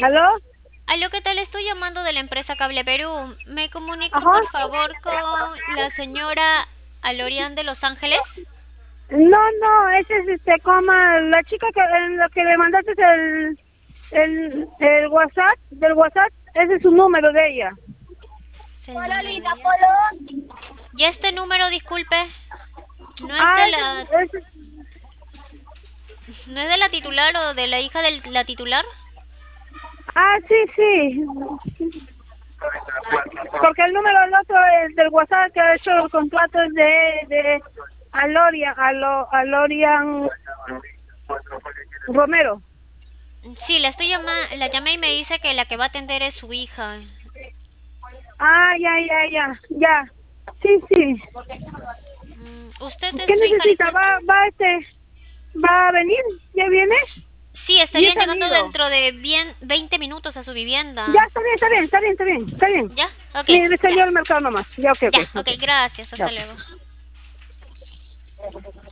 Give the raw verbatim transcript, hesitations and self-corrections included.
¿Aló? Aló, ¿qué tal? Estoy llamando de la empresa Cable Perú. ¿Me comunico, Ajá. por favor, con la señora Alorian de Los Ángeles? No, no, ese es este, coma, la chica que, en la que le mandaste el, el, el WhatsApp, del WhatsApp, ese es su número de ella. Es el número de ella. Y este número, disculpe, no es Ah, de ese, la, ese, no es de la titular o de la hija de la titular. ah, sí, sí. Porque el número del otro, el del WhatsApp que ha hecho los contratos de, de Aloria, Alo, Alorian Romero. Sí, la estoy llama, la llamé y me dice que la que va a atender es su hija. Ah, ya, ya, ya, ya. Sí, sí. Mm, ¿Usted es ¿Qué su hija, necesita? disculpe? ¿Va, va este, va a venir? ¿Ya viene? Sí, Y he estarían llegando salido. dentro de bien veinte minutos a su Ya, vivienda. está bien, está bien, está bien, está bien, está bien. ¿Ya? Ok, Mire, ya. salió al mercado nomás. Ya, ok, ok, Ya, ok, ok. gracias. Ya. Hasta luego.